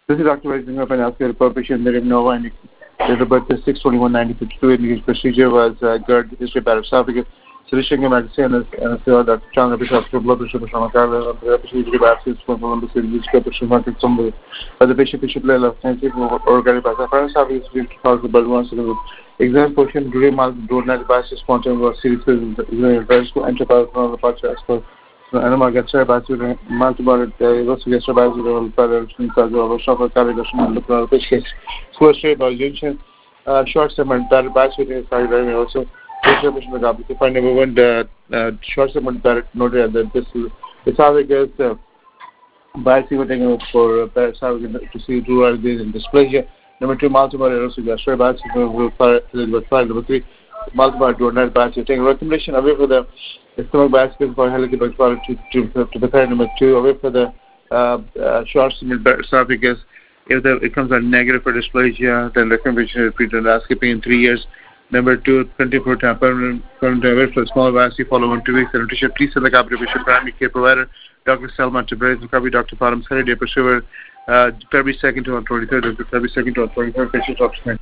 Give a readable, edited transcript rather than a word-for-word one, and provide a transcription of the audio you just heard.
This is Dr. Rising up and ask a patient that Nova and date of birth is 6/21/1952. Indication procedure was GERD, history of bad esophagus, solution of medicine, and Dr. Chandra Bishop, blood pressure, Shamakar, procedure biopsies from Columbus, Bishop, market some other bishop play of sensitive organic biopsy. Esophagus cause the blood once exam portion, during month, donor biopsy, sponsored was series to enter the parts as Anima gets her by multiple gets her by the shopper calibration and the pitch slow straight by junction, short segment that by also to find number one the short segment that noted that this is esophagus biopsy for to see dual in dysplasia. Number two, multiple erosive biopsy number three, multiple donor biopsy. Taking recommendation away for the stomach biopsy for helicobacter pylori to prepare. Number two, away for the short segment esophagus. If it comes out negative for dysplasia, then recommendation is repeat endoscopy in 3 years. Number two, 24 time permanent away for small biopsy, follow on 2 weeks. And please select application primary care provider, Dr. Selma Tabriz, Dr. Faram Saturday, February 2nd to 23rd, February 2nd to 23rd, patient option.